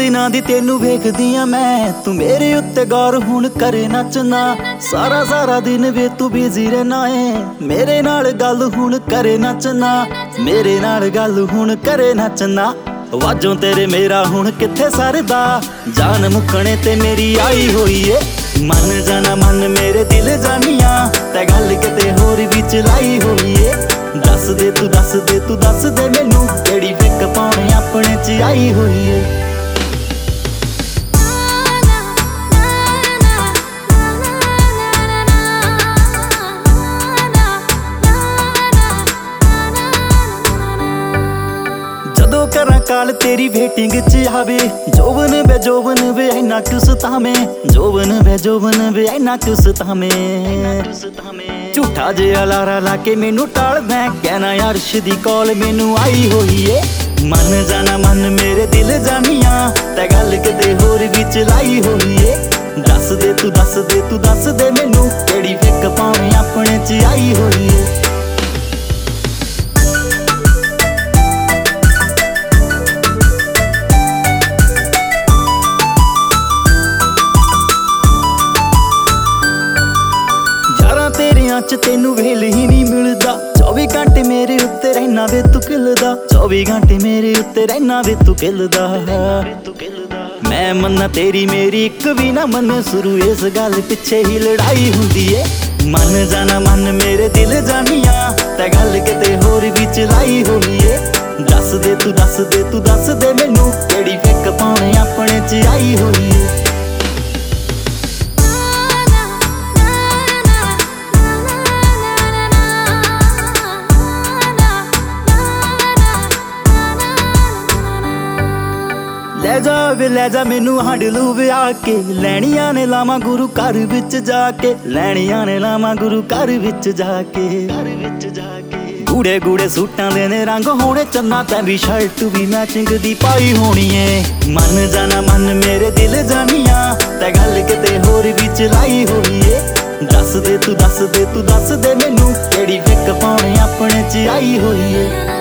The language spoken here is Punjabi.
ਦਿਨਾਂ ਦੀ ਤੈਨੂੰ ਵੇਖਦੀਆਂ ਮੈਂ, ਤੂੰ ਮੇਰੇ ਉੱਤੇ ਗੌਰ ਹੁਣ ਕਰੇ ਨੱਚਣਾ। ਸਾਰਾ ਦਿਨ ਵੇ ਤੂੰ ਬਿਜ਼ੀ ਰਹਿਣਾ ਏ, ਮੇਰੇ ਨਾਲ ਗੱਲ ਹੁਣ ਕਰੇ ਨੱਚਣਾ। ਮੇਰੇ ਨਾਲ ਗੱਲ ਹੁਣ ਕਰੇ ਨੱਚਣਾ। ਵਾਜੋਂ ਤੇਰੇ ਮੇਰਾ ਹੁਣ ਕਿੱਥੇ ਸਰਦਾ, ਜਾਨ ਮੁੱਕਣੇ ਤੇ ਮੇਰੀ ਆਈ ਹੋਈ ਏ। ਮਨ ਜਾਣਾ ਮਨ ਮੇਰੇ ਦਿਲ ਜਾਨੀਆਂ, ਤੇ ਗੱਲ ਕਿਤੇ ਹੋਰ ਵੀ ਚਲਾਈ ਹੋਈ ਏ। ਦੱਸ ਦੇ ਤੂੰ ਦੱਸ ਦੇ ਤੂੰ ਦੱਸ ਦੇ ਮੈਨੂੰ, ਕਿਹੜੀ ਫਿੱਕ ਪਾਉਣੀ ਆਪਣੇ ਚ ਆਈ ਹੋਈ ਏ। ਜਦੋਂ ਕਰਾਂ ਕਾਲ ਤੇਰੀ ਵੇਟਿੰਗ ਚ ਆਵੇ, ਜੋਬਨ ਵੇ ਇੰਨਾ ਕਿਉਂ ਸਤਾਵੇਂ, ਜੋਬਨ ਵੇ ਇੰਨਾ ਕਿਉਂ ਸਤਾਵੇਂ। ਝੂਠਾ ਜਿਹਾ ਲਾਰਾ ਲਾ ਕੇ ਮੈਨੂੰ ਟਾਲਦਾ, ਕਹਿਣਾ ਅਰਸ਼ ਦੀ ਕਾਲ ਮੈਨੂੰ ਆਈ ਹੋਈ ਏ। ਮਨ ਜਾਣਾ ਮਨ ਮੇਰੇ ਦਿਲ ਜਾਨੀਆਂ, ਤੇ ਗੱਲ ਕਿਤੇ ਹੋਰ ਵੀ ਚਲਾਈ ਹੋਈ ਏ। ਦੱਸ ਦੇ ਤੂੰ ਦੱਸ ਦੇ ਤੂੰ ਦੱਸ ਦੇ ਮੈਨੂੰ, ਕਿਹੜੀ ਫਿੱਕ ਪਾਉਣੀ ਆਪਣੇ ਚ ਆਈ ਹੋਈ ਏ। ਤੇਰਿਆਂ ਚ ਤੈਨੂੰ ਵੇਲ ਹੀ ਨਹੀਂ ਮਿਲਦਾ, 24 ਘੰਟੇ ਮੇਰੇ ਉੱਤੇ ਰਹਿਣਾ ਵੇ ਤੂੰ ਖਿਲਦਾ। 24 ਘੰਟੇ ਮੇਰੇ ਉੱਤੇ ਰਹਿਣਾ ਵੇ ਤੂੰ ਖਿਲਦਾ। ਮੈਂ ਮੰਨਾਂ ਤੇਰੀ ਮੇਰੀ ਇੱਕ ਵੀ ਨਾ ਮੰਨੇ, ਸ਼ੁਰੂ ਇਸ ਗੱਲ ਪਿੱਛੇ ਹੀ ਲੜਾਈ ਹੁੰਦੀ ਏ। ਮਨ ਜਾਣਾ ਮਨ ਮੇਰੇ ਦਿਲ ਜਾਨੀਆਂ, ਤੇ ਗੱਲ ਕਿਤੇ ਹੋਰ ਵੀ ਚਲਾਈ ਹੋਈ ਏ। ਦੱਸ ਦੇ ਤੂੰ ਦੱਸ ਦੇ ਤੂੰ ਦੱਸ ਦੇ ਮੈਨੂੰ, ਕਿਹੜੀ ਫਿੱਕ ਪਾਉਣੀ ਆਪਣੇ ਚ ਆਈ ਹੋਈ ਏ। ਲੈ ਜਾ ਮੈਨੂੰ ਹੰਡਲੂ ਵਿਆਹ ਕੇ, ਲੈਣੀਆਂ ਨੇ ਲਾਵਾਂ ਗੁਰੂ ਘਰ ਵਿੱਚ ਜਾ ਕੇ, ਲੈਣੀਆਂ ਨੇ ਲਾਵਾਂ ਗੁਰੂ ਘਰ ਵਿੱਚ ਜਾ ਕੇ। ਗੂੜੇ ਸੂਟਾਂ ਦੇ ਨੇ ਰੰਗ ਹੋਣੇ ਚੰਨਾ, ਤੈਂ ਵੀ ਸ਼ਰਟ ਵੀ ਮੈਚਿੰਗ ਦੀ ਪਾਈ ਹੋਣੀ ਏ। ਮਨ ਜਾਣਾ ਮਨ ਮੇਰੇ ਦਿਲ ਜਾਨੀਆਂ, ਤੇ ਗੱਲ ਕਿਤੇ ਹੋਰ ਵੀ ਚਲਾਈ ਹੋਈ ਏ। ਦੱਸ ਦੇ ਤੂੰ ਦੱਸ ਦੇ ਤੂੰ ਦੱਸ ਦੇ ਮੈਨੂੰ, ਕਿਹੜੀ ਫਿੱਕ ਪਾਉਣੀ ਆਪਣੇ ਚ ਆਈ ਹੋਈ ਏ।